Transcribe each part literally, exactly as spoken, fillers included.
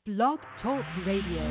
Blog Talk Radio.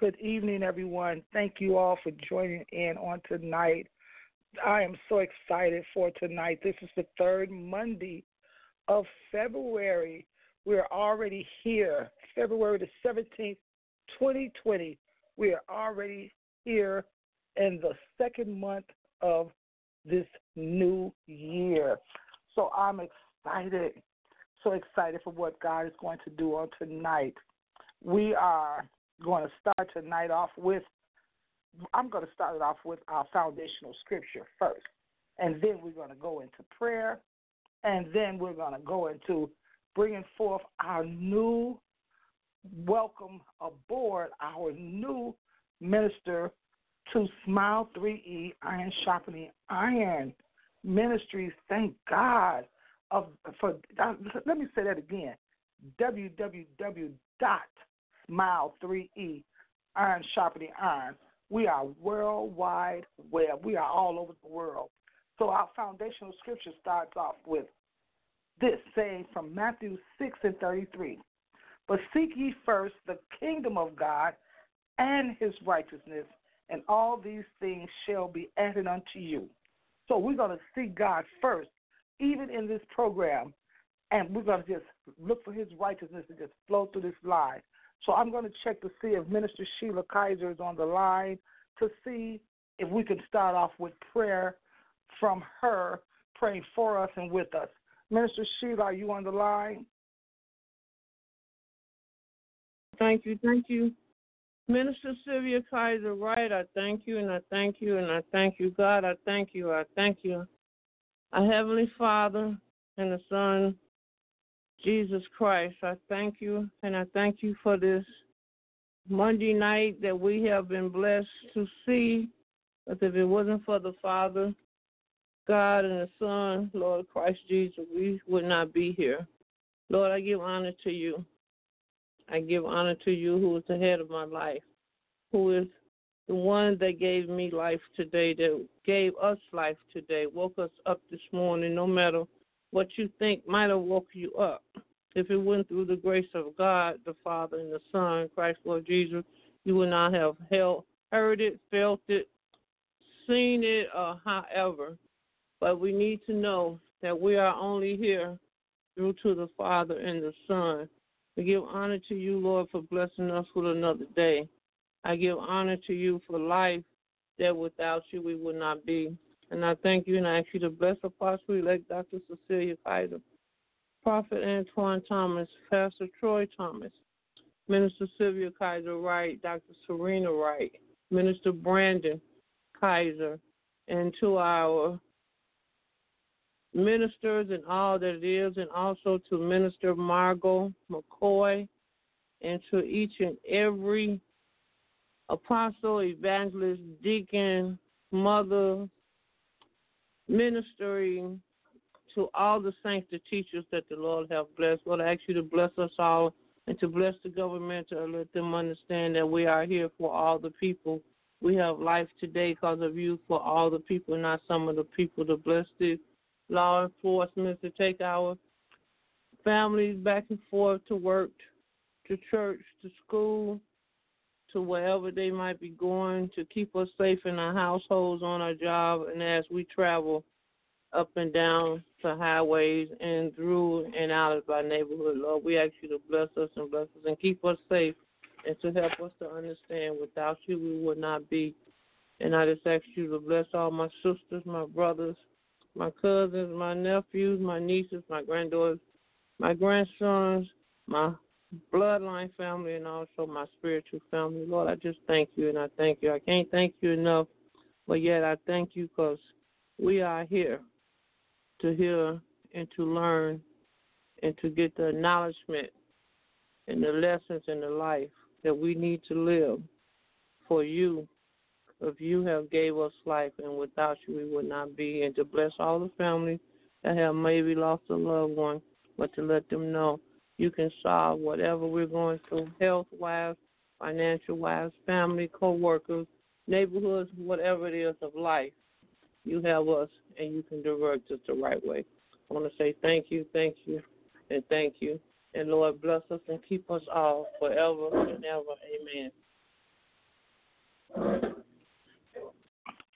Good evening, everyone. Thank you all for joining in on tonight. I am so excited for tonight. This is the third Monday of February. We're already here, February the seventeenth, twenty twenty. We are already here in the second month of this new year. So I'm excited, so excited for what God is going to do on tonight. We are going to start tonight off with, I'm going to start it off with our foundational scripture first. And then we're going to go into prayer. And then we're going to go into bringing forth our new, welcome aboard our new minister to Smile three E, Iron Sharpening Iron Ministries. Thank God. Of for uh, Let me say that again, w w w dot smile three e, Iron Sharpening Iron. We are worldwide web. We are all over the world. So our foundational scripture starts off with this saying from Matthew six and thirty-three. But seek ye first the kingdom of God and his righteousness, and all these things shall be added unto you. So we're going to seek God first, even in this program, and we're going to just look for his righteousness and just flow through this line. So I'm going to check to see if Minister Sheila Kaiser is on the line to see if we can start off with prayer from her, praying for us and with us. Minister Sheila, are you on the line? Thank you, thank you. Minister Sylvia Kaiser Wright, I thank you, and I thank you, and I thank you, God, I thank you, I thank you. Our Heavenly Father and the Son, Jesus Christ, I thank you, and I thank you for this Monday night that we have been blessed to see. But if it wasn't for the Father, God, and the Son, Lord Christ Jesus, we would not be here. Lord, I give honor to you. I give honor to you who is the head of my life, who is the one that gave me life today, that gave us life today, woke us up this morning, no matter what you think might have woke you up. If it went through the grace of God, the Father and the Son, Christ Lord Jesus, you would not have held, heard it, felt it, seen it, or however. But we need to know that we are only here through to the Father and the Son. We give honor to you, Lord, for blessing us with another day. I give honor to you for life that without you we would not be. And I thank you and I ask you to bless Apostle-elect Doctor Cecilia Kaiser, Prophet Antoine Thomas, Pastor Troy Thomas, Minister Sylvia Kaiser Wright, Doctor Serena Wright, Minister Brandon Kaiser, and to our ministers and all that it is, and also to Minister Margot McCoy, and to each and every apostle, evangelist, deacon, mother, ministering to all the saints, the teachers that the Lord have blessed. Lord, I ask you to bless us all and to bless the government, to let them understand that we are here for all the people. We have life today because of you for all the people, not some of the people. To bless the law enforcement, to take our families back and forth to work, to church, to school, to wherever they might be going, to keep us safe in our households, on our job, and as we travel up and down to highways and through and out of our neighborhood. Lord, we ask you to bless us and bless us and keep us safe, and to help us to understand without you we would not be. And I just ask you to bless all my sisters, my brothers, my cousins, my nephews, my nieces, my granddaughters, my grandsons, my bloodline family, and also my spiritual family. Lord, I just thank you, and I thank you. I can't thank you enough, but yet I thank you because we are here to hear and to learn and to get the acknowledgement and the lessons in the life that we need to live for you. If you have gave us life, and without you we would not be, and to bless all the families that have maybe lost a loved one, but to let them know you can solve whatever we're going through, health-wise, financial-wise, family, co-workers, neighborhoods, whatever it is of life. You have us, and you can direct us the right way. I want to say thank you, thank you, and thank you. And, Lord, bless us and keep us all forever and ever. Amen.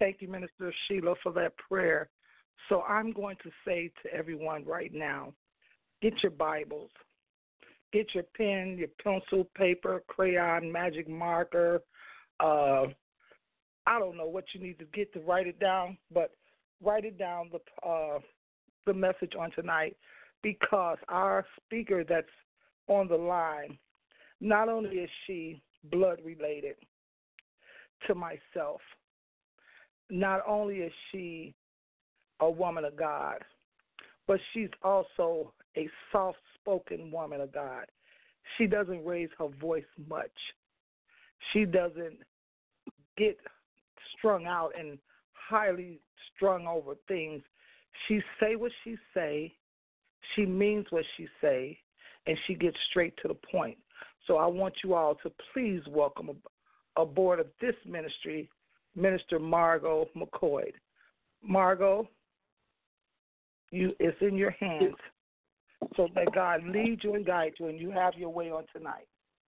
Thank you, Minister Sheila, for that prayer. So I'm going to say to everyone right now, get your Bibles, get your pen, your pencil, paper, crayon, magic marker. Uh, I don't know what you need to get to write it down, but write it down, the, uh, the message on tonight, because our speaker that's on the line, not only is she blood related to myself, not only is she a woman of God, but she's also a soft-spoken woman of God. She doesn't raise her voice much. She doesn't get strung out and highly strung over things. She say what she say, she means what she say, and she gets straight to the point. So I want you all to please welcome ab- aboard of this ministry, Minister Margot McCoy. Margot, you it's in your hands. So let God lead you and guide you, and you have your way on tonight.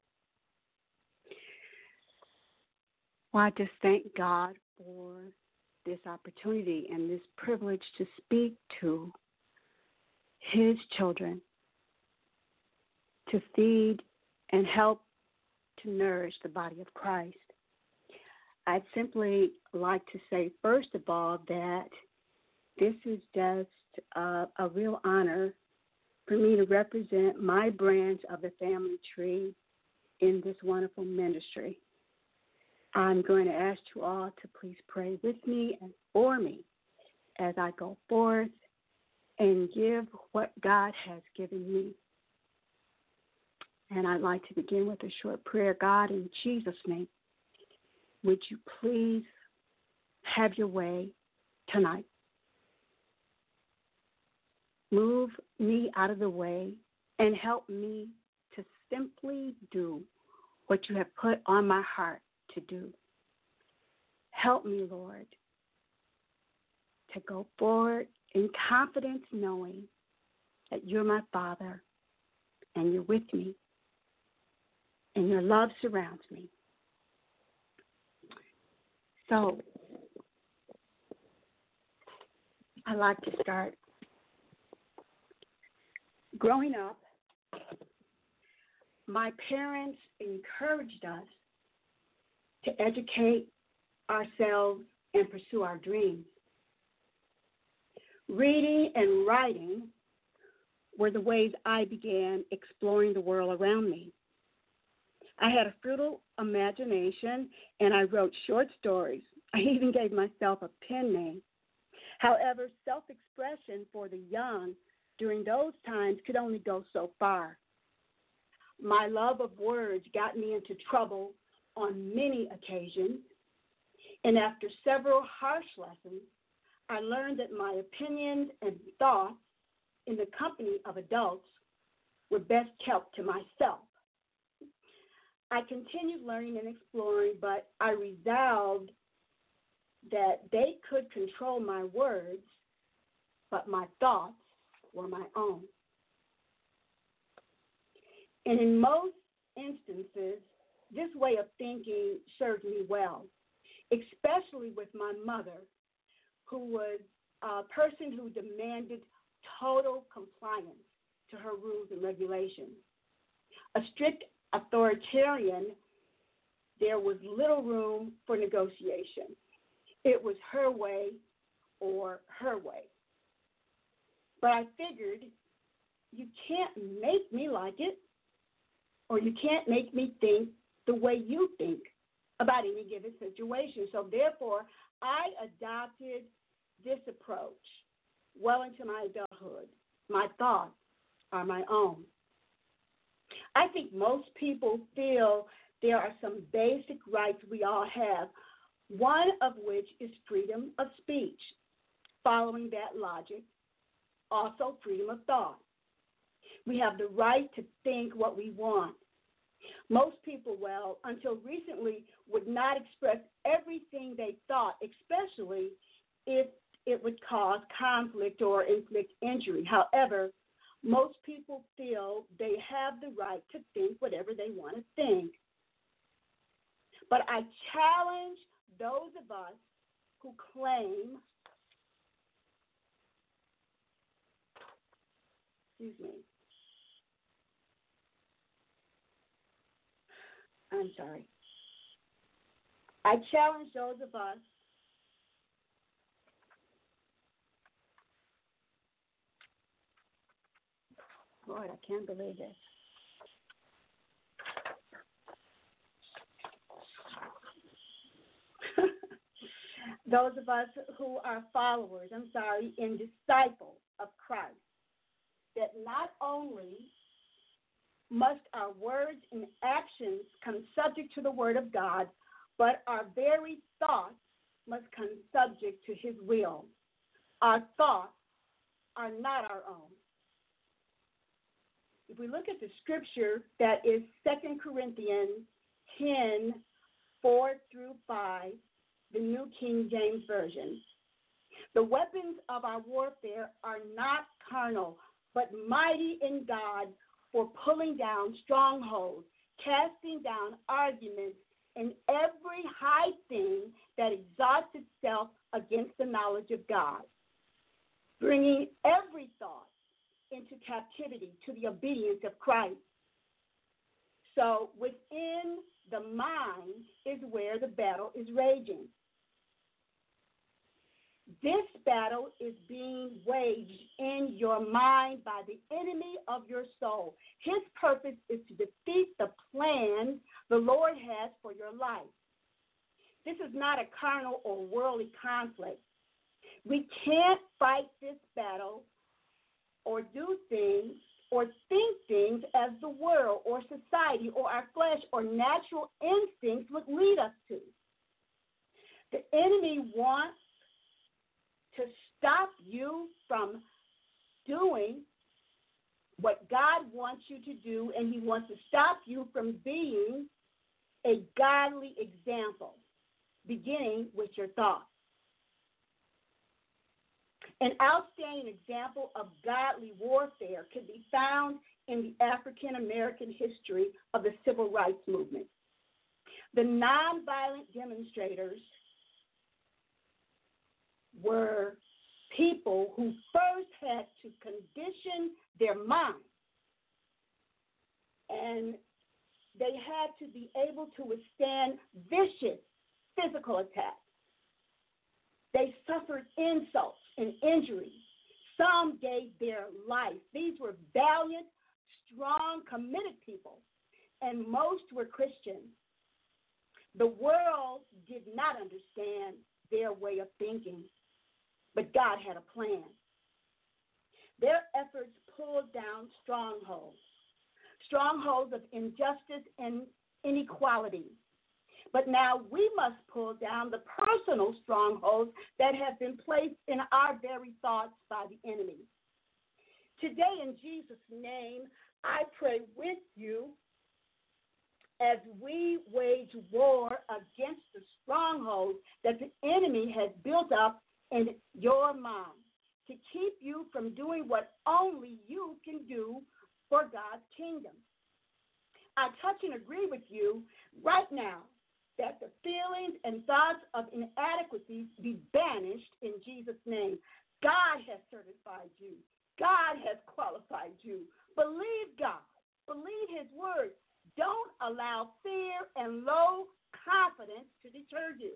Well, I just thank God for this opportunity and this privilege to speak to His children, to feed and help to nourish the body of Christ. I'd simply like to say, first of all, that this is just uh, a real honor for me to represent my branch of the family tree in this wonderful ministry. I'm going to ask you all to please pray with me and for me as I go forth and give what God has given me. And I'd like to begin with a short prayer. God, in Jesus' name, would you please have your way tonight? Move me out of the way and help me to simply do what you have put on my heart to do. Help me, Lord, to go forward in confidence, knowing that you're my Father and you're with me and your love surrounds me. So I like to start. Growing up, my parents encouraged us to educate ourselves and pursue our dreams. Reading and writing were the ways I began exploring the world around me. I had a fertile imagination, and I wrote short stories. I even gave myself a pen name. However, self-expression for the young during those times could only go so far. My love of words got me into trouble on many occasions, and after several harsh lessons, I learned that my opinions and thoughts in the company of adults were best kept to myself. I continued learning and exploring, but I resolved that they could control my words, but my thoughts were my own. And in most instances, this way of thinking served me well, especially with my mother, who was a person who demanded total compliance to her rules and regulations. A strict authoritarian, there was little room for negotiation. It was her way or her way. But I figured you can't make me like it, or you can't make me think the way you think about any given situation. So therefore, I adopted this approach well into my adulthood. My thoughts are my own. I think most people feel there are some basic rights we all have, one of which is freedom of speech. Following that logic, also freedom of thought. We have the right to think what we want. Most people, well, until recently, would not express everything they thought, especially if it would cause conflict or inflict injury. However, most people feel they have the right to think whatever they want to think. But I challenge those of us who claim, excuse me, I'm sorry. I challenge those of us Lord, I can't believe this. Those of us who are followers, I'm sorry, and disciples of Christ, that not only must our words and actions come subject to the Word of God, but our very thoughts must come subject to His will. Our thoughts are not our own. If we look at the scripture that is Second Corinthians ten, four through five, the New King James Version, the weapons of our warfare are not carnal, but mighty in God for pulling down strongholds, casting down arguments, and every high thing that exalts itself against the knowledge of God, bringing every thought into captivity to the obedience of Christ. So within the mind is where the battle is raging. This battle is being waged in your mind by the enemy of your soul. His purpose is to defeat the plan the Lord has for your life. This is not a carnal or worldly conflict. We can't fight this battle or do things or think things as the world or society or our flesh or natural instincts would lead us to. The enemy wants to stop you from doing what God wants you to do, and he wants to stop you from being a godly example, beginning with your thoughts. An outstanding example of godly warfare could be found in the African American history of the Civil Rights Movement. The nonviolent demonstrators were people who first had to condition their mind, and they had to be able to withstand vicious physical attacks. They suffered insults and injuries. Some gave their life. These were valiant, strong, committed people, and most were Christians. The world did not understand their way of thinking, but God had a plan. Their efforts pulled down strongholds, strongholds of injustice and inequality. But now we must pull down the personal strongholds that have been placed in our very thoughts by the enemy. Today, in Jesus' name, I pray with you as we wage war against the strongholds that the enemy has built up in your mind to keep you from doing what only you can do for God's kingdom. I touch and agree with you right now that the feelings and thoughts of inadequacy be banished in Jesus' name. God has certified you. God has qualified you. Believe God. Believe his word. Don't allow fear and low confidence to deter you.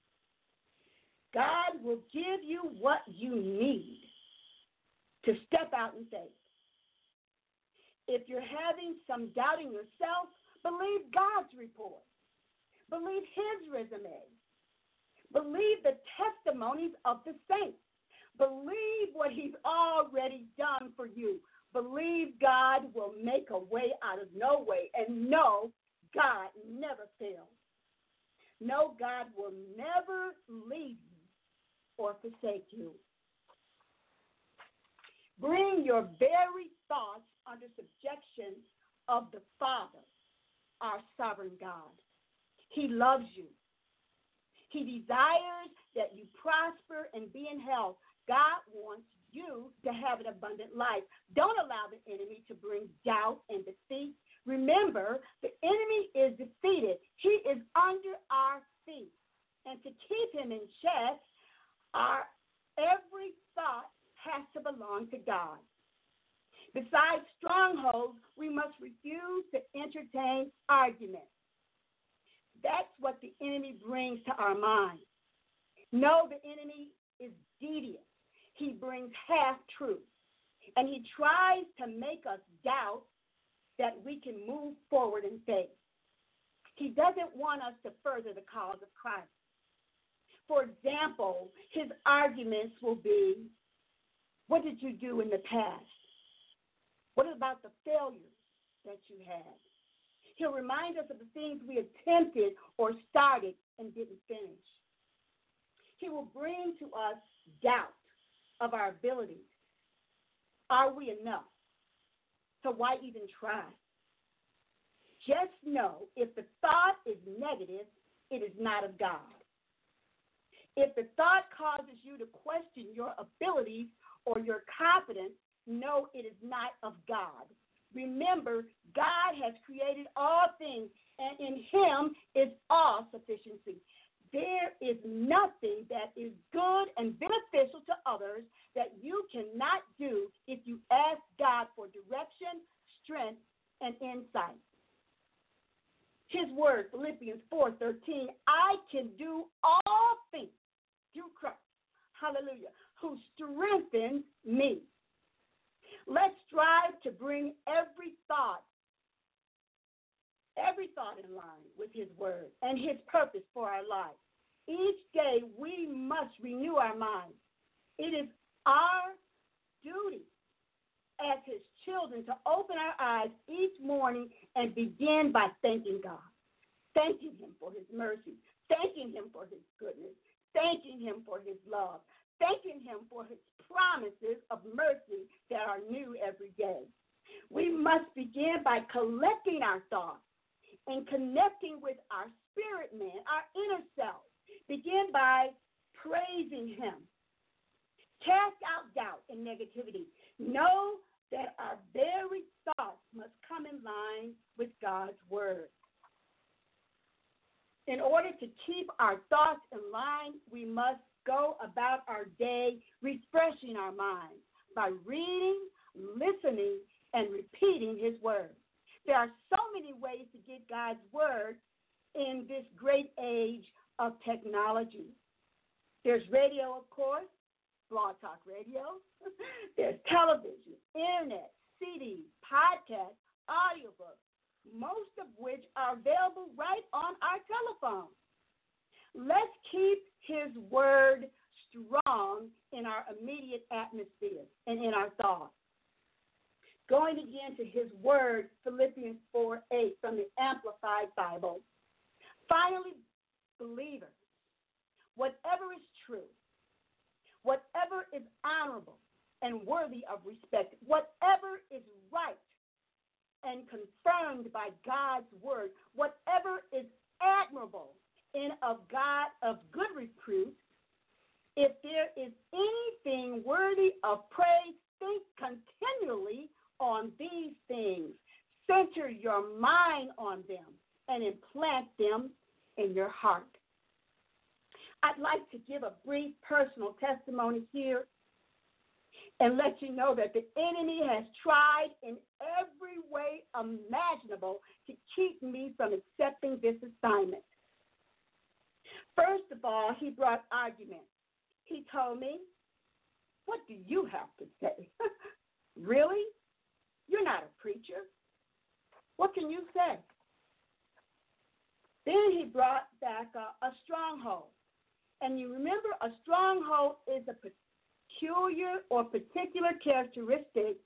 God will give you what you need to step out in faith. If you're having some doubt in yourself, believe God's report. Believe his resume. Believe the testimonies of the saints. Believe what he's already done for you. Believe God will make a way out of no way. And know God never fails. Know God will never leave you or forsake you. Bring your very thoughts under subjection of the Father, our sovereign God. He loves you. He desires that you prosper and be in health. God wants you to have an abundant life. Don't allow the enemy to bring doubt and defeat. Remember, the enemy is defeated. He is under our feet. And to keep him in check, fight strongholds, we must refuse to entertain arguments. That's what the enemy brings to our minds. No, the enemy is devious. He brings half-truth, and he tries to make us doubt that we can move forward in faith. He doesn't want us to further the cause of Christ. For example, his arguments will be, what did you do in the past? What about the failures that you had? He'll remind us of the things we attempted or started and didn't finish. He will bring to us doubt of our abilities. Are we enough? So why even try? Just know if the thought is negative, it is not of God. If the thought causes you to question your abilities or your confidence, know it is not of God. Remember, God has created all things, and in him is all sufficiency. There is nothing that is good and beneficial to others that you cannot do if you ask God for direction, strength, and insight. His word, Philippians four thirteen, I can do all things through Christ, hallelujah, who strengthens me. Let's strive to bring every thought, every thought in line with his word and his purpose for our life. Each day we must renew our minds. It is our duty as his children to open our eyes each morning and begin by thanking God, thanking him for his mercy, thanking him for his goodness, thanking him for his love, thanking him for his promises of mercy that are new every day. We must begin by collecting our thoughts and connecting with our spirit man, our inner self. Begin by praising him. Cast out doubt and negativity. Know that our very thoughts must come in line with God's word. In order to keep our thoughts in line, we must go about our day refreshing our minds by reading, listening, and repeating his word. There are so many ways to get God's word in this great age of technology. There's radio, of course, Blog Talk Radio. There's television, internet, C Ds, podcasts, audiobooks, most of which are available right on our telephone. Let's keep his word strong in our immediate atmosphere and in our thoughts. Going again to his word, Philippians four eight from the Amplified Bible. Finally, believers, whatever is true, whatever is honorable and worthy of respect, whatever is right and confirmed by God's word, whatever is admirable and of God of good repute, if there is anything worthy of praise, think continually on these things. Center your mind on them and implant them in your heart. I'd like to give a brief personal testimony here and let you know that the enemy has tried in every way imaginable to keep me from accepting this assignment. First of all, he brought arguments. He told me, what do you have to say? Really? You're not a preacher. What can you say? Then he brought back a, a stronghold. And you remember, a stronghold is a peculiar or particular characteristic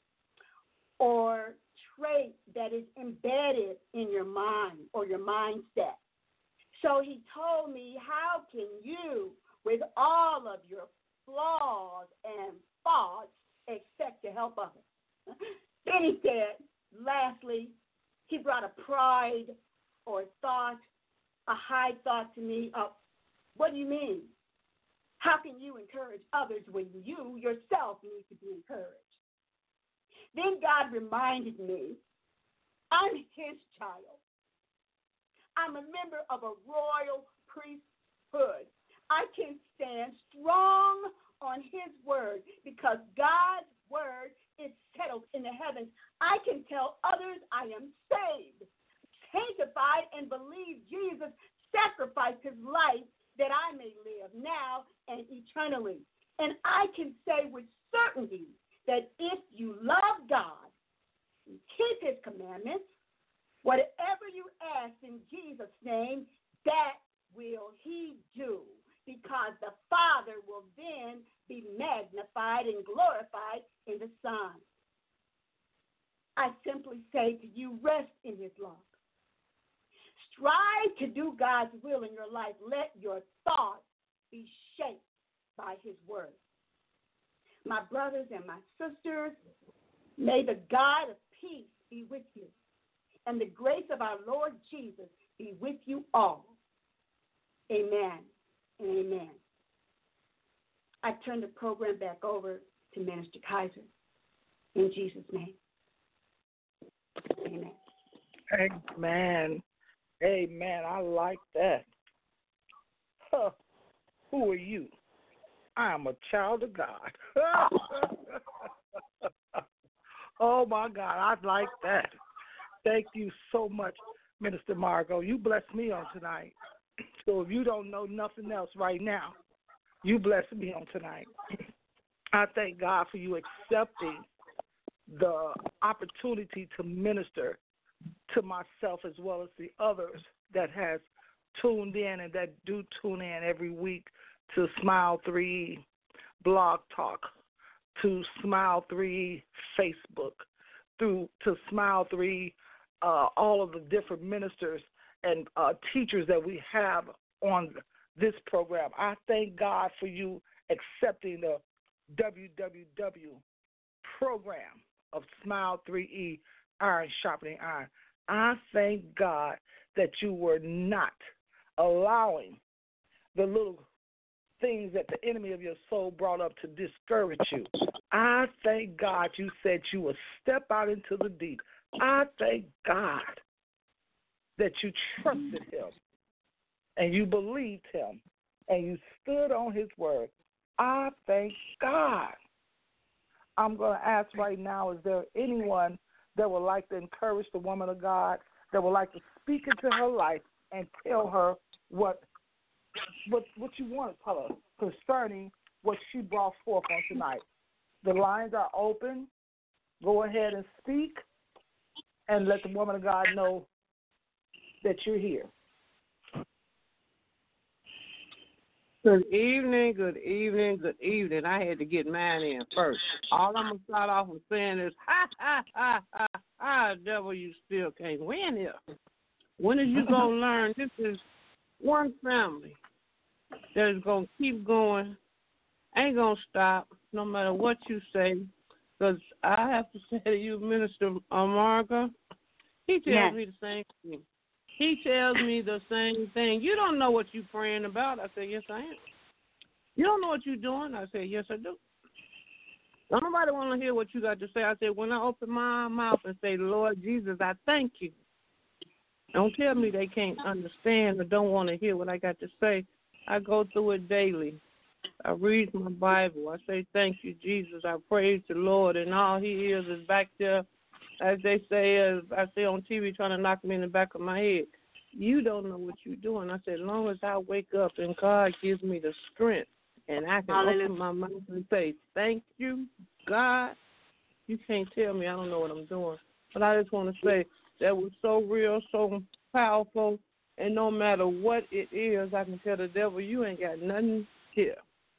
or trait that is embedded in your mind or your mindset. So he told me, how can you, with all of your flaws and faults, expect to help others? Then he said, lastly, he brought a pride or thought, a high thought to me of, what do you mean? How can you encourage others when you yourself need to be encouraged? Then God reminded me, I'm his child. I'm a member of a royal priesthood. I can stand strong on his word because God's word is settled in the heavens, I can tell others I am saved, sanctified, and believe Jesus sacrificed his life that I may live now and eternally. And I can say with certainty that if you love God and keep his commandments, whatever you ask in Jesus' name, that will he do, because the Father will then be magnified and glorified in the Son. I simply say to you, rest in his love. Strive to do God's will in your life. Let your thoughts be shaped by his word. My brothers and my sisters, may the God of peace be with you, and the grace of our Lord Jesus be with you all. Amen and amen. I turn the program back over to Minister Kaiser. In Jesus' name. Amen. Amen. Amen. I like that. Huh. Who are you? I am a child of God. Oh, my God. I like that. Thank you so much, Minister Margot. You blessed me on tonight. So if you don't know nothing else right now, you blessed me on tonight. I thank God for you accepting the opportunity to minister to myself as well as the others that has tuned in and that do tune in every week to Smile three Blog Talk, to Smile three Facebook, through to Smile three, uh, all of the different ministers and uh, teachers that we have on this program. I thank God for you accepting the W W W program of Smile three E, Iron Sharpening Iron. I thank God that you were not allowing the little things that the enemy of your soul brought up to discourage you. I thank God you said you would step out into the deep. I thank God that you trusted him and you believed him and you stood on his word. I thank God. I'm going to ask right now, is there anyone that would like to encourage the woman of God, that would like to speak into her life and tell her what what what you want to tell her concerning what she brought forth on tonight? The lines are open. Go ahead and speak and let the woman of God know that you're here. Good evening, good evening, good evening. I had to get mine in first. All I'm going to start off with saying is, ha, ha, ha, ha, ha, devil, you still can't win here. When are you going to learn this is one family that is going to keep going, ain't going to stop, no matter what you say? Because I have to say to you, Minister Marga, he tells yes. me the same thing. He tells me the same thing. You don't know what you're praying about. I say, yes, I am. You don't know what you're doing. I say, yes, I do. Don't nobody want to hear what you got to say. I said, when I open my mouth and say, Lord Jesus, I thank you. Don't tell me they can't understand or don't want to hear what I got to say. I go through it daily. I read my Bible. I say, thank you, Jesus. I praise the Lord. And all he is is back there, as they say, as I see on T V, trying to knock me in the back of my head. You don't know what you're doing. I said, as long as I wake up and God gives me the strength and I can Hallelujah. Open my mouth and say, thank you, God, you can't tell me I don't know what I'm doing. But I just want to say that was so real, so powerful, and no matter what it is, I can tell the devil, you ain't got nothing here.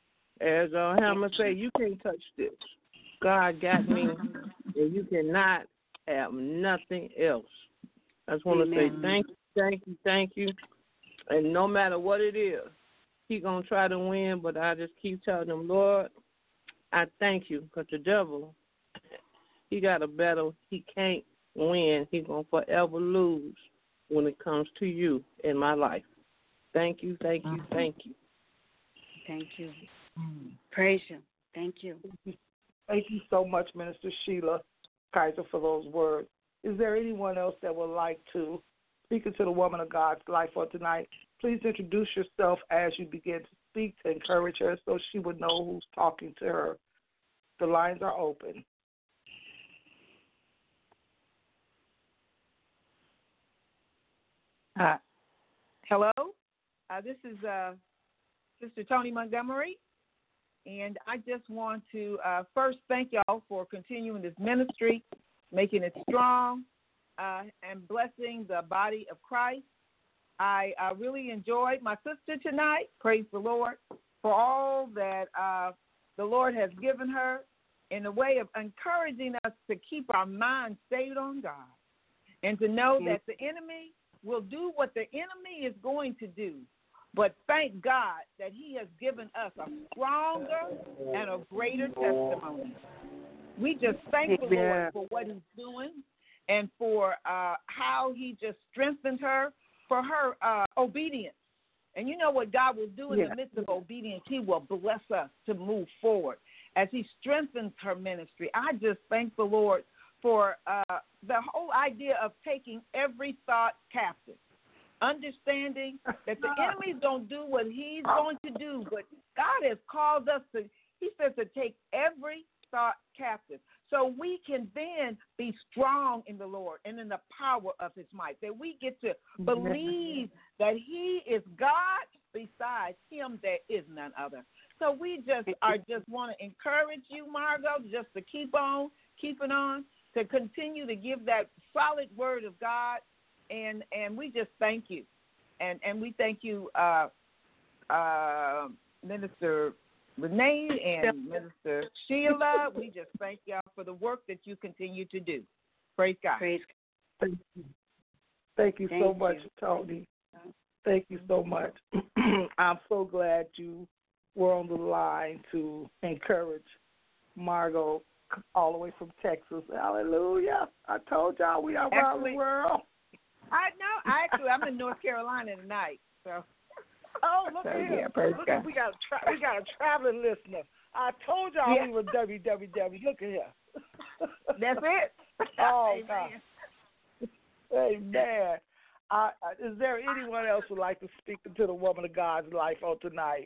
As uh, Hammer say, you can't touch this. God got me, and you cannot have nothing else. I just want to say thank you, thank you, thank you. And no matter what it is, he going to try to win, but I just keep telling him, Lord, I thank you, because the devil, he got a battle he can't win. He going to forever lose when it comes to you in my life. Thank you, thank you, thank you. Thank you. Praise you. Thank you. Thank you so much, Minister Sheila Kaiser, for those words. Is there anyone else that would like to speak into the woman of God's life for tonight? Please introduce yourself as you begin to speak to encourage her so she would know who's talking to her. The lines are open. Hello, uh, this is uh, Sister Tony Montgomery, and I just want to uh, first thank y'all for continuing this ministry, making it strong, uh, and blessing the body of Christ. I uh, really enjoyed my sister tonight. Praise the Lord for all that uh, the Lord has given her in a way of encouraging us to keep our minds stayed on God and to know that the enemy will do what the enemy is going to do. But thank God that he has given us a stronger and a greater testimony. We just thank the Lord for what he's doing and for uh, how he just strengthened her for her uh, obedience. And you know what God will do in yeah. the midst of obedience? He will bless us to move forward as he strengthens her ministry. I just thank the Lord for uh, the whole idea of taking every thought captive, understanding that the enemy's going to do what he's going to do, but God has called us to, he says, to take every thought captive. So we can then be strong in the Lord and in the power of his might, that we get to believe that he is God, besides him there is none other. So we just are just want to encourage you, Margot, just to keep on, keeping on, to continue to give that solid word of God, and and we just thank you. And and we thank you, uh, uh, Minister Renee and Minister Sheila. We just thank y'all for the work that you continue to do. Praise God. Praise God. Thank you. Thank you thank so much, you. Tony. Thank you so much. I'm so glad you were on the line to encourage Margot all the way from Texas. Hallelujah. I told y'all we are around the world. I know. Actually, I'm in North Carolina tonight. So. Oh, look at yeah, here. Look at, we got a tra- we got a traveling listener. I told y'all yeah. we were W W W. Look at here. That's it. Oh, Amen. God. Amen. Uh, is there anyone else who would like to speak into the woman of God's life on tonight?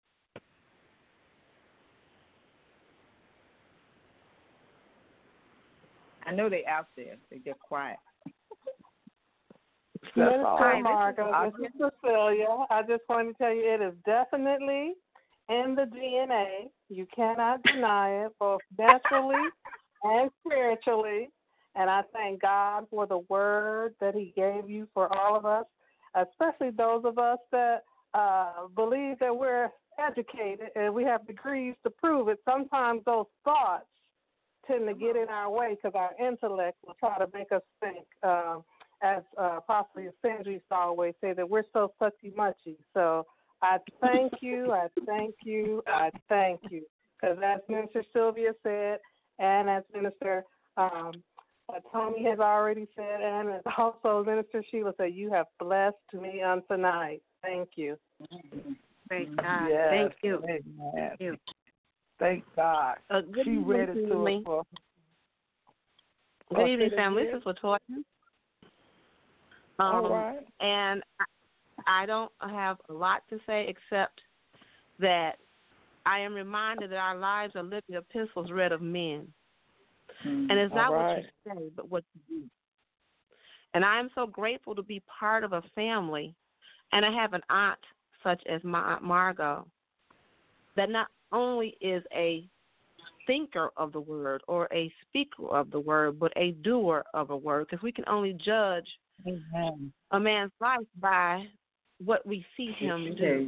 I know they out there. They get quiet. Minister Margot, this is Cecilia. I just want to tell you it is definitely in the D N A. You cannot deny it, both naturally and spiritually. And I thank God for the word that he gave you for all of us, especially those of us that uh, believe that we're educated and we have degrees to prove it. Sometimes those thoughts tend to get in our way because our intellect will try to make us think, um, as uh, possibly Sandra used to always say, that we're so sucky-muchy. So I thank you, I thank you, I thank you. Because as Minister Sylvia said, and as Minister um, uh, Tony has already said, and as also Minister Sheila said, you have blessed me on tonight. Thank you. Praise God. Yes. Thank you. Amen. Thank you. Thank God. Uh, good she read it to us. For, good evening, family. This is Latoya. Um, All right. And I, I don't have a lot to say except that I am reminded that our lives are living epistles read of men. Mm, and it's not right. what you say, but what you do. And I am so grateful to be part of a family, and I have an aunt such as my Aunt Margot that not only is a thinker of the word or a speaker of the word, but a doer of a word, because we can only judge Amen. a man's life by what we see him do.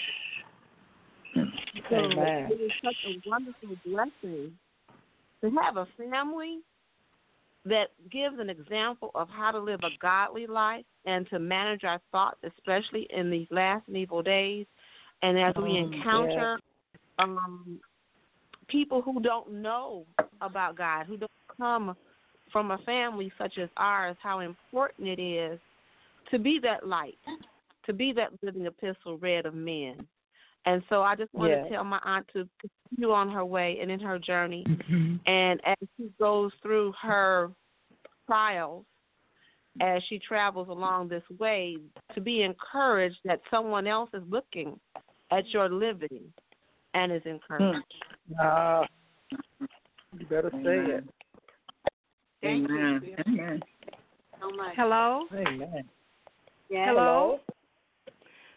So Amen. it is such a wonderful blessing to have a family that gives an example of how to live a godly life and to manage our thoughts, especially in these last and evil days. And as we encounter yeah. um, people who don't know about God, who don't come from a family such as ours, how important it is to be that light, to be that living epistle read of men. And so I just want yes. to tell my aunt to continue on her way and in her journey. Mm-hmm. And as she goes through her trials, as she travels along this way, to be encouraged that someone else is looking at your living and is encouraged. Uh, you better say Amen. it. Thank Amen. you. Amen. So much. Hello? Amen. Yes. Hello?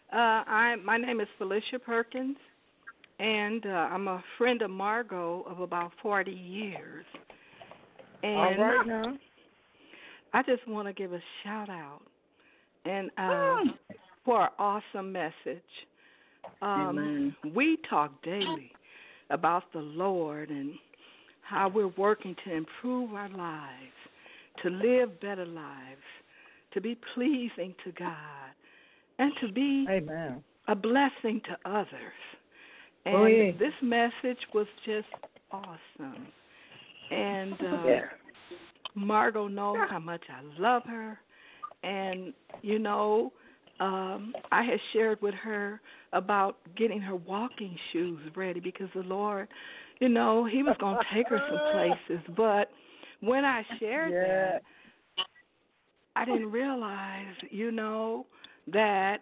Uh, I my name is Felicia Perkins, and uh, I'm a friend of Margot of about forty years. And All right now. I just want to give a shout out and uh, for an awesome message. Um, we talk daily about the Lord and how we're working to improve our lives, to live better lives, to be pleasing to God, and to be Amen. a blessing to others. And Oh, yeah. this message was just awesome. And uh, Yeah. Margot knows how much I love her. And, you know, um, I had shared with her about getting her walking shoes ready because the Lord, you know, he was going to take her some places. But when I shared Yeah. that, I didn't realize, you know, that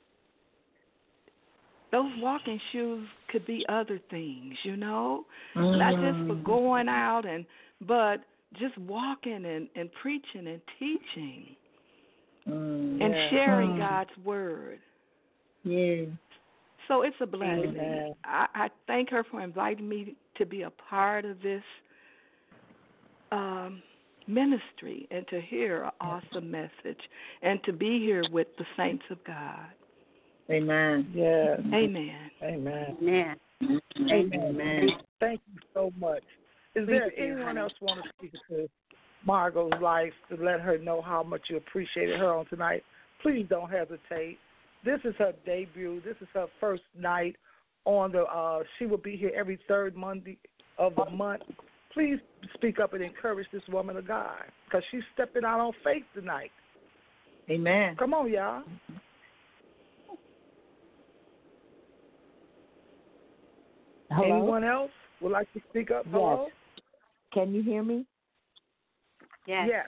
those walking shoes could be other things, you know, mm. not just for going out and, but just walking and, and preaching and teaching mm. and yeah. sharing mm. God's word. Yeah. So it's a blessing. Amen. I, I thank her for inviting me to be a part of this um, ministry and to hear an awesome message and to be here with the saints of God. Amen. Yeah. Amen. Amen. Amen. Amen. Amen. Thank you so much. Is Thank there you, anyone honey. else want to speak to Margot's life to let her know how much you appreciated her on tonight? Please don't hesitate. This is her debut. This is her first night on the. Uh, she will be here every third Monday of the month. Please speak up and encourage this woman of God because she's stepping out on faith tonight. Amen. Come on, y'all. Hello? Anyone else would like to speak up? Hello? Yes. Can you hear me? Yes. Yes.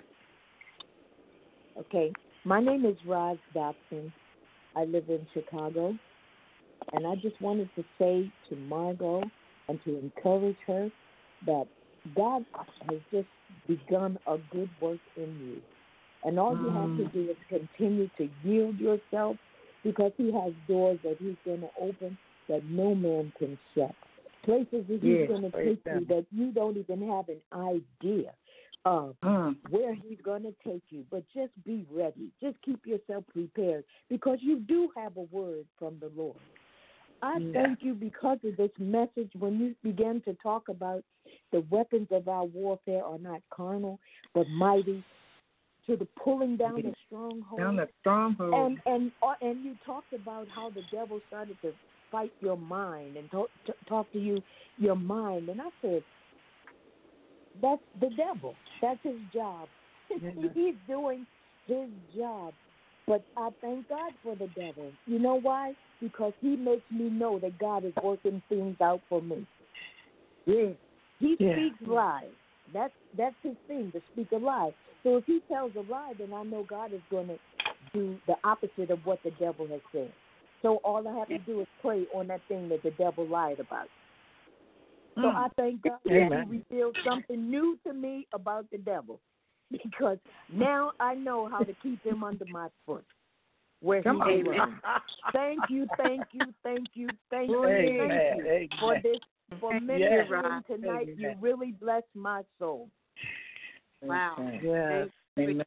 Okay. My name is Roz Dobson. I live in Chicago. And I just wanted to say to Margot and to encourage her that God has just begun a good work in you. And all mm. you have to do is continue to yield yourself because he has doors that he's going to open that no man can shut. Places that he's yes, going to take you that you don't even have an idea of mm. where he's going to take you. But just be ready. Just keep yourself prepared because you do have a word from the Lord. I yeah. thank you because of this message when you began to talk about the weapons of our warfare are not carnal but mighty to the pulling down the stronghold. Down the stronghold. And, and, uh, and you talked about how the devil started to fight your mind and talk, t- talk to you, your mind. And I said, that's the devil. That's his job. Yeah. He's doing his job. But I thank God for the devil. You know why? Because he makes me know that God is working things out for me. Yeah. He yeah. speaks lies. That's, that's his thing, to speak a lie. So if he tells a lie, then I know God is going to do the opposite of what the devil has said. So all I have to do is pray on that thing that the devil lied about. So mm. I thank God that he revealed something new to me about the devil because now I know how to keep him under my foot where Come he belongs. Thank you, thank you, thank you, thank you, Amen. thank you Amen. for this, for ministering yes. tonight. Amen. You really blessed my soul. Wow. Yes. Amen.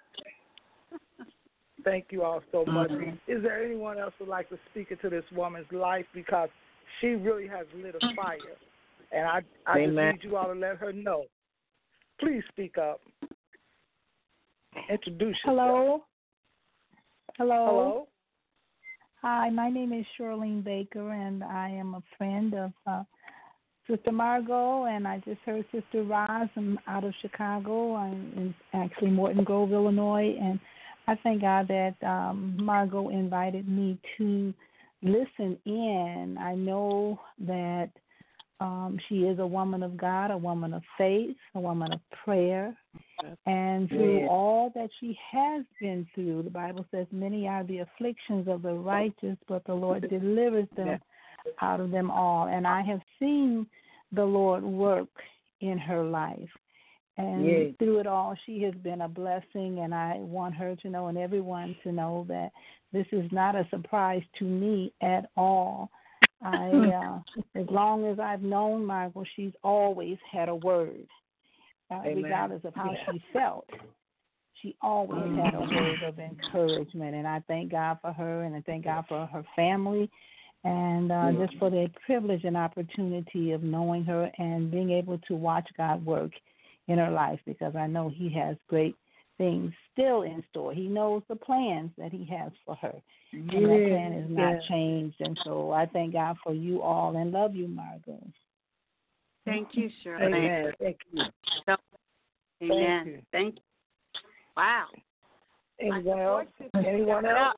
Thank you all so much. Mm-hmm. Is there anyone else who would like to speak into this woman's life because she really has lit a fire, and I I just need you all to let her know. Please speak up. Introduce yourself. Hello. Hello. Hello. Hi, my name is Charlene Baker, and I am a friend of uh, Sister Margot, and I just heard Sister Roz. I'm out of Chicago. I'm in actually Morton Grove, Illinois, and I thank God that um, Margot invited me to listen in. I know that um, she is a woman of God, a woman of faith, a woman of prayer. And through yeah. all that she has been through, the Bible says many are the afflictions of the righteous, but the Lord delivers them yeah. out of them all. And I have seen the Lord work in her life. And Yes. through it all, she has been a blessing, and I want her to know and everyone to know that this is not a surprise to me at all. I, uh, as long as I've known Margot, she's always had a word, uh, regardless of how she felt. She always had a word of encouragement, and I thank God for her, and I thank God for her family, and uh, just for the privilege and opportunity of knowing her and being able to watch God work in her life, because I know He has great things still in store. He knows the plans that He has for her, and that plan is not yes. changed. And so I thank God for you all and love you, Margot. Thank you, Shirley. Amen. Thank you. Amen. Thank you. Thank you. Wow. Anyone else? Anyone else?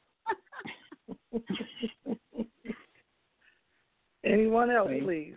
Anyone else, please?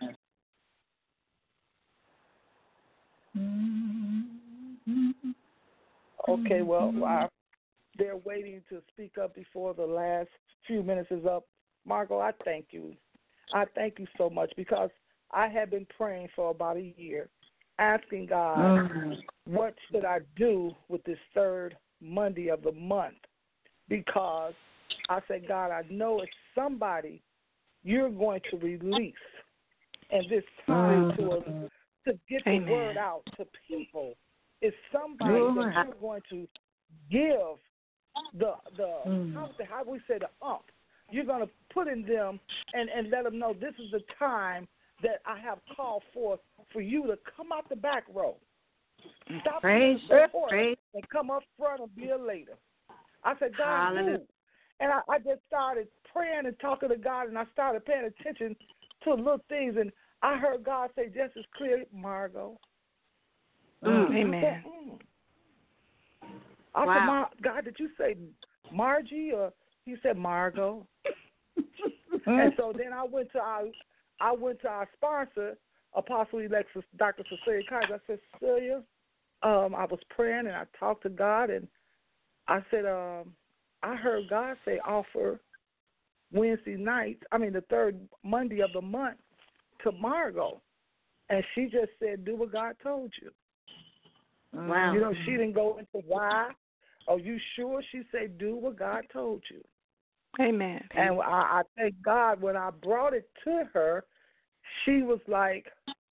Okay, well, I, they're waiting to speak up before the last few minutes is up. Margot, I thank you. I thank you so much, because I have been praying for about a year, asking God, mm-hmm. what should I do with this third Monday of the month? Because I said, God, I know it's somebody you're going to release in this time mm-hmm. to, uh, to get Amen. The word out to people. It's somebody mm-hmm. that you're going to give the, the mm-hmm. how, how we say, the ump. You're going to put in them and, and let them know this is the time that I have called forth for you to come out the back row. Stop being support and come up front and be a leader. I said, God, move. And I, I just started praying and talking to God, and I started paying attention to little things, and I heard God say just as clear, Margot. Mm, amen. I said, mm. I wow. said, Mar- God, did you say Margie? Or he said Margot. And so then I went to our I went to our sponsor, Apostle Elect Doctor Cecilia Kaiser. I said, Cecilia, um, I was praying and I talked to God, and I said, um, I heard God say offer Wednesday night, I mean the third Monday of the month to Margot. And she just said, do what God told you. Wow. You know, she didn't go into why. Are you sure? She said, do what God told you. Amen. And I, I thank God when I brought it to her, she was like,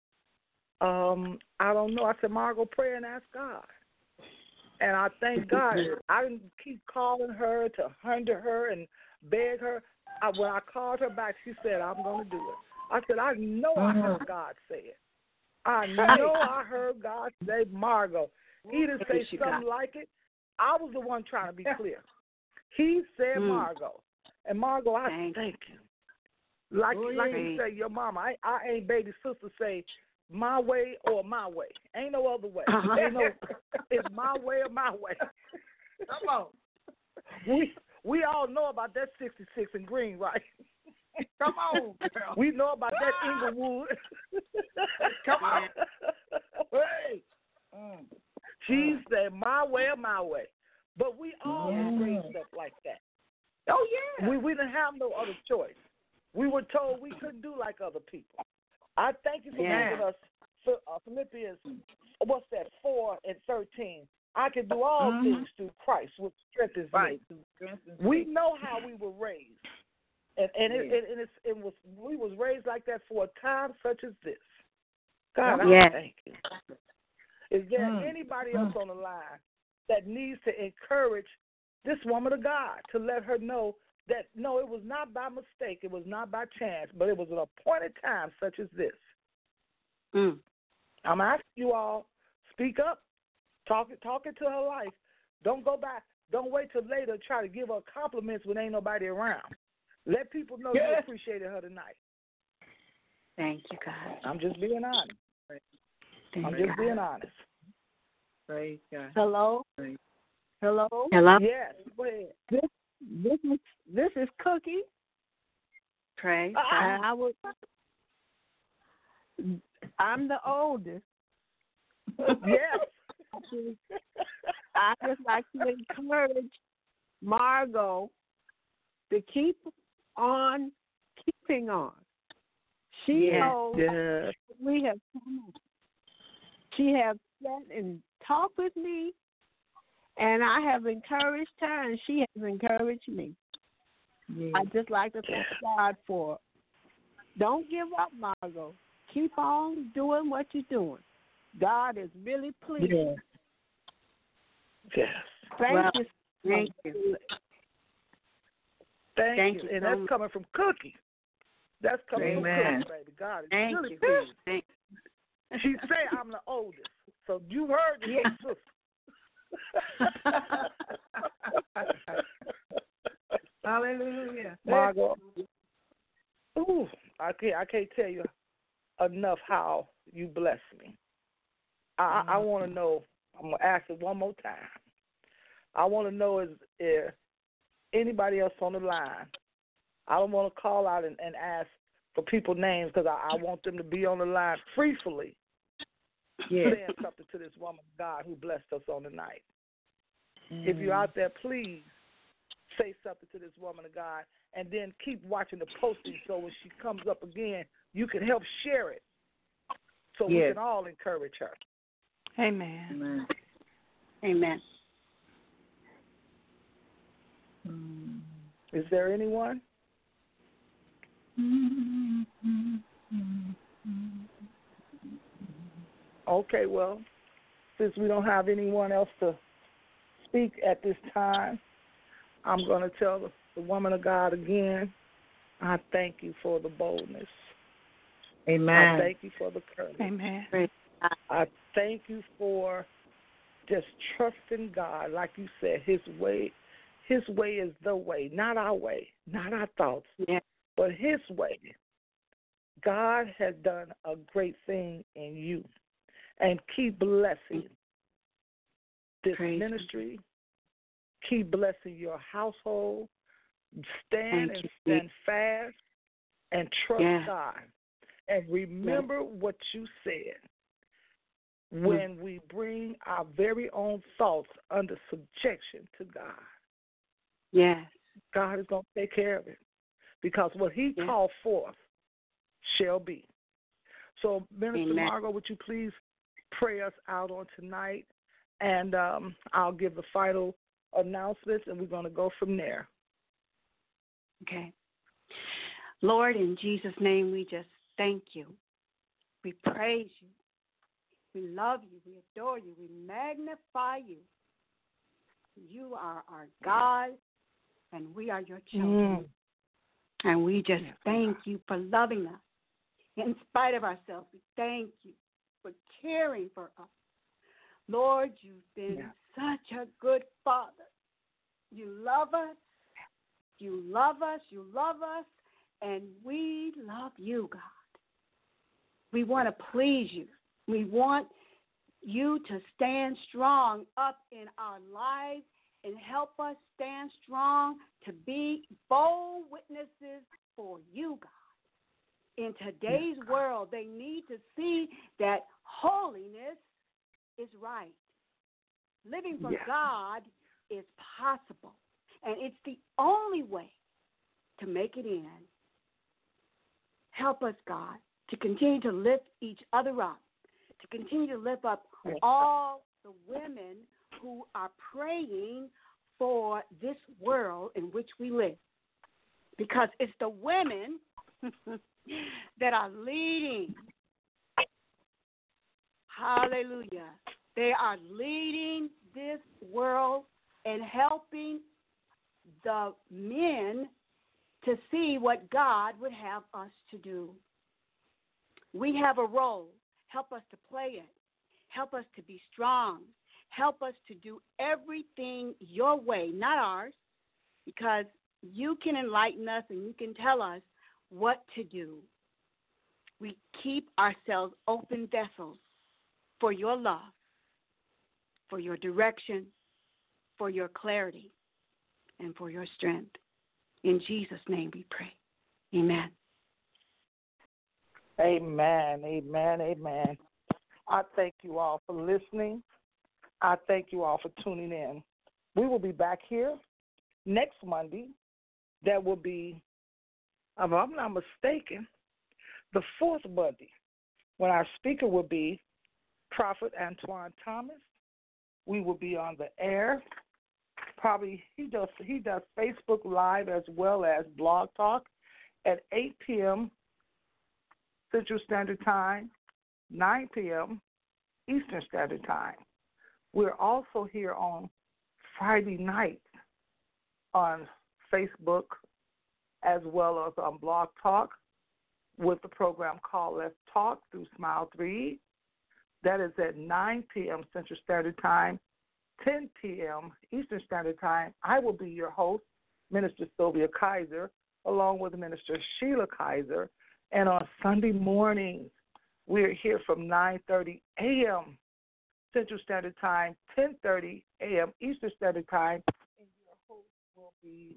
um, I don't know. I said, Margot, pray and ask God. And I thank God. I didn't keep calling her to hinder her and beg her. I, when I called her back, she said, I'm going to do it. I said, I know I heard God say it. I know I heard God say, Margot. He didn't say something like it. I was the one trying to be clear. He said mm. Margot. And Margot, I thank, thank you. Like oh, like you say, your mama, I, I ain't baby sister say my way or my way. Ain't no other way. Uh-huh. Ain't no, it's my way or my way. Come on. We we all know about that sixty-six in Green, right? Come on, girl. We know about that Inglewood. Come on. Hey. Mm. She said my way or my way. But we all yeah. raised up like that. Oh, yeah. We, we didn't have no other choice. We were told we couldn't do like other people. I thank you for yeah. giving us uh, Philippians, what's that, four and thirteen. I can do all mm-hmm. things through Christ, which strengthens right. me. We know how we were raised. And, and, it, it, and it's, it was we was raised like that for a time such as this. God, I yes. thank you. Is there mm. anybody else mm. on the line that needs to encourage this woman of God to let her know that, no, it was not by mistake, it was not by chance, but it was an appointed time such as this? Mm. I'm asking you all, speak up, talk, talk into her life. Don't go back. Don't wait till later to try to give her compliments when ain't nobody around. Let people know yes. you appreciated her tonight. Thank you, God. I'm just being honest. Thank I'm just God. being honest. Praise God. Hello? Praise. Hello? Hello? Yes, go ahead. This, this, is, this is Cookie. Praise uh, God. I was, I'm the oldest. Yes. I just like to encourage Margot to keep on keeping on. She yes. knows yes. we have come on. She has that and talked with me, and I have encouraged her, and she has encouraged me. Yes. I just like to thank God for it. Don't give up, Margot. Keep on doing what you're doing. God is really pleased. Yes. Yes. Thank well, you. Thank you. Thank, thank you. you. And so that's much. coming from Cookie. That's coming Amen. from Cookie, baby. God is Thank really you. pleased. Thank She say I'm the oldest, so you heard it, Yeah. sister. Hallelujah. Margot, ooh, I can't, I can't tell you enough how you bless me. I, I want to know. I'm gonna ask it one more time. I want to know is if anybody else on the line. I don't want to call out and, and ask for people's names because I, I want them to be on the line freely, Yes. saying something to this woman of God who blessed us on the night. Mm. If you're out there, please say something to this woman of God, and then keep watching the posting so when she comes up again, you can help share it so Yes. we can all encourage her. Amen. Amen. Amen. Mm. Is there anyone? Okay, well, since we don't have anyone else to speak at this time, I'm going to tell the, the woman of God again, I thank you for the boldness. Amen. I thank you for the courage. Amen. I thank you for just trusting God. Like you said, his way, his way is the way, not our way, not our thoughts, Yeah. but his way. God has done a great thing in you. And keep blessing this Praise ministry. Keep blessing your household. Stand Thank and you. stand fast and trust Yeah. God. And remember yeah. what you said. When we bring our very own thoughts under subjection to God, yes. God is going to take care of it. Because what he yes. called forth shall be. So, Minister Amen. Margot, would you please pray us out on tonight? And um, I'll give the final announcements, and we're going to go from there. Okay. Lord, in Jesus' name, we just thank you. We praise you. We love you. We adore you. We magnify you. You are our God, and we are your children. Mm. And we just thank you for loving us. In spite of ourselves, we thank you for caring for us. Lord, you've been yeah. such a good Father. You love us. You love us. You love us. And we love you, God. We want to please you. We want you to stand strong up in our lives and help us stand strong to be bold witnesses for you, God. In today's yes, world, they need to see that holiness is right. Living for yes. God is possible, and it's the only way to make it in. Help us, God, to continue to lift each other up, to continue to lift up yes. all the women who are praying for this world in which we live, because it's the women that are leading. Hallelujah. They are leading this world and helping the men to see what God would have us to do. We have a role. Help us to play it. Help us to be strong. Help us to do everything your way, not ours, because you can enlighten us and you can tell us what to do. We keep ourselves open vessels for your love, for your direction, for your clarity, and for your strength. In Jesus' name we pray. Amen. Amen, amen, amen. I thank you all for listening. I thank you all for tuning in. We will be back here next Monday. That will be, if I'm not mistaken, the fourth Monday, when our speaker will be Prophet Antoine Thomas. We will be on the air. Probably he does he does Facebook Live as well as Blog Talk at eight p.m. Central Standard Time, nine p.m. Eastern Standard Time. We're also here on Friday nights on Facebook as well as on Blog Talk with the program called Let's Talk through Smile three. That is at nine p.m. Central Standard Time, ten p.m. Eastern Standard Time. I will be your host, Minister Sylvia Kaiser, along with Minister Sheila Kaiser. And on Sunday mornings, we're here from nine thirty a.m. Central Standard Time, ten thirty a.m. Eastern Standard Time. And your host will be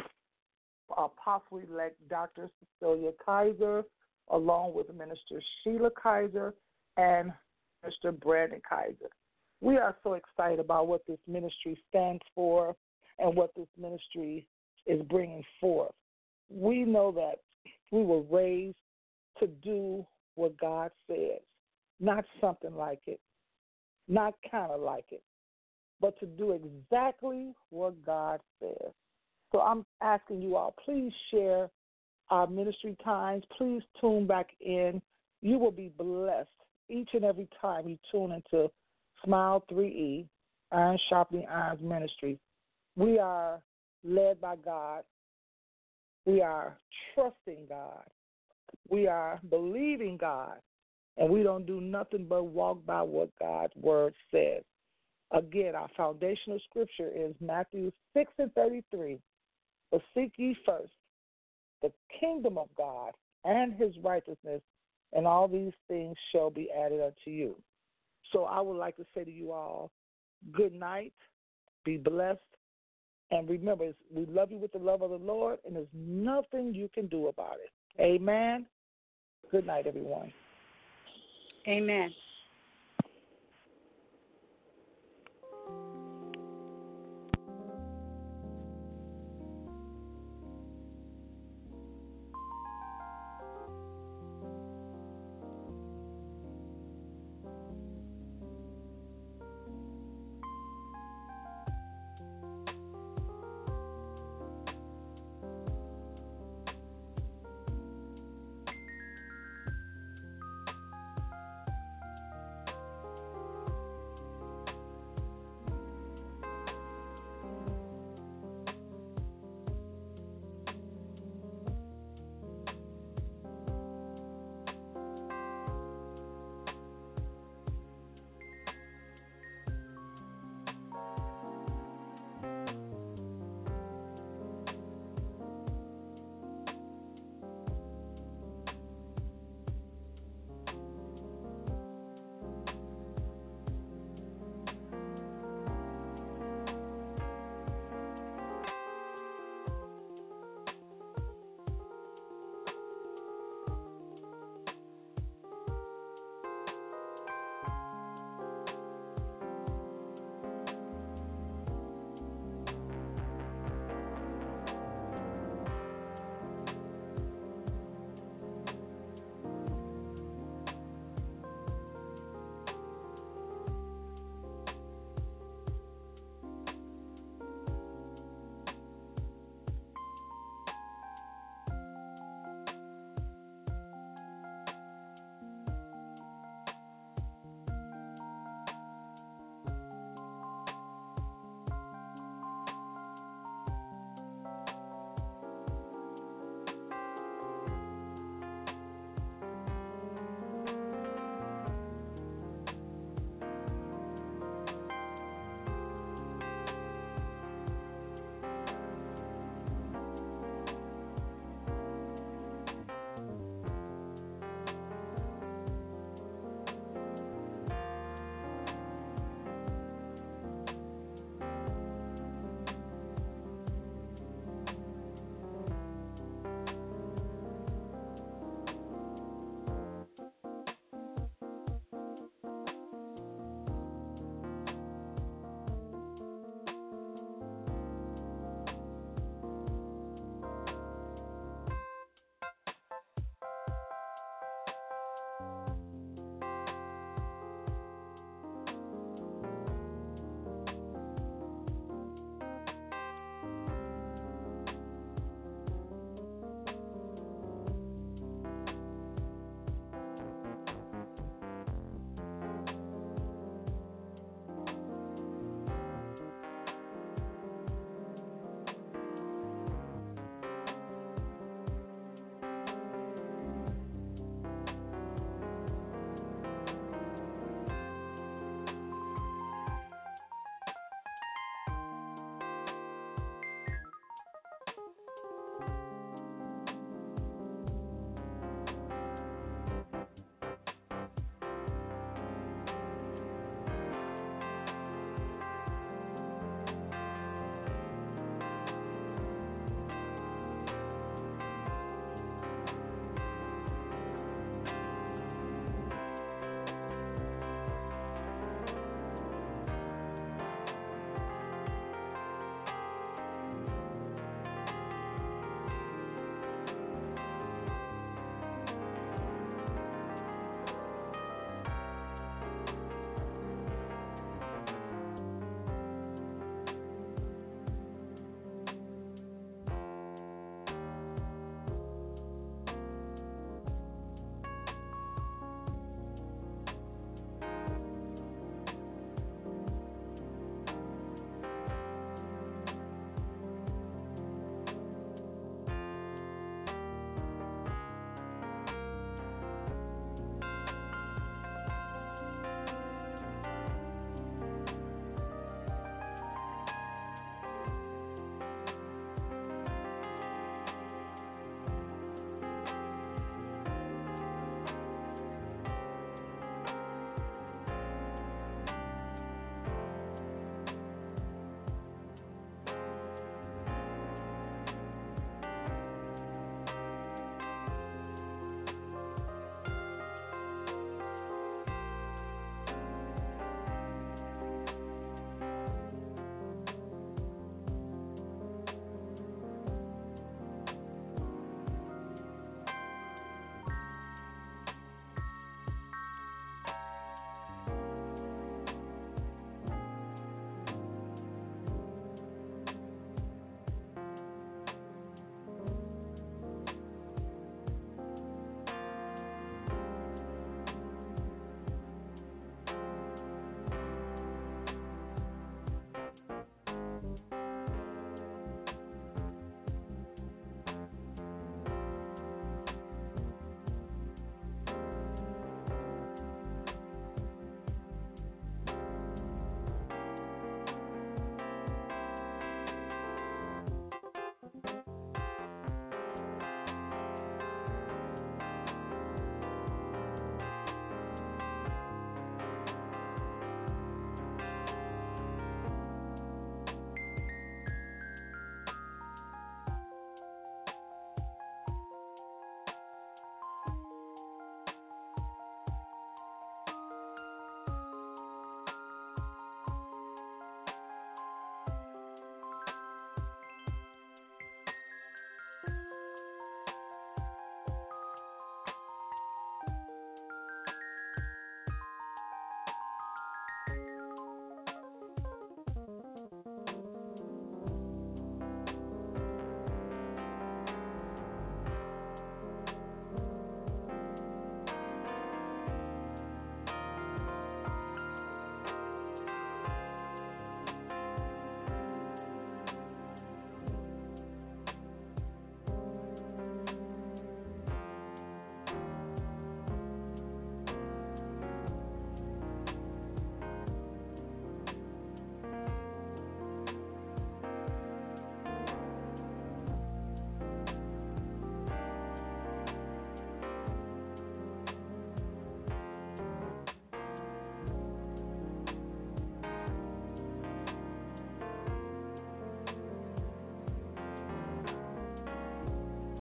Apostle-elect Doctor Cecilia Kaiser, along with Minister Sheila Kaiser and Mister Brandon Kaiser. We are so excited about what this ministry stands for and what this ministry is bringing forth. We know that we were raised to do what God says, not something like it, not kind of like it, but to do exactly what God says. So I'm asking you all, please share our ministry times. Please tune back in. You will be blessed each and every time you tune into Smile three E, Iron Sharpening Irons Ministry. We are led by God. We are trusting God. We are believing God. And we don't do nothing but walk by what God's word says. Again, our foundational scripture is Matthew six and thirty-three. But seek ye first the kingdom of God and his righteousness, and all these things shall be added unto you. So I would like to say to you all, good night, be blessed, and remember, we love you with the love of the Lord, and there's nothing you can do about it. Amen. Good night, everyone. Amen.